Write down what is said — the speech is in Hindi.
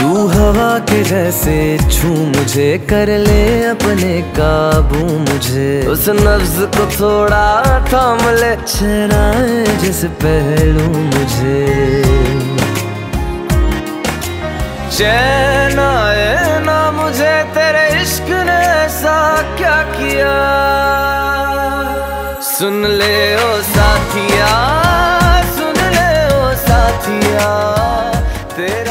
तू हवा के जैसे छू मुझे, कर ले अपने काबू मुझे। उस नफ्स को थोड़ा थाम ले, शहनाए जिस पहलू मुझे। चैन आए ना मुझे तेरे इश्क ने ऐसा क्या किया। सुन ले ओ साथिया, सुन ले ओ साथिया, तेरा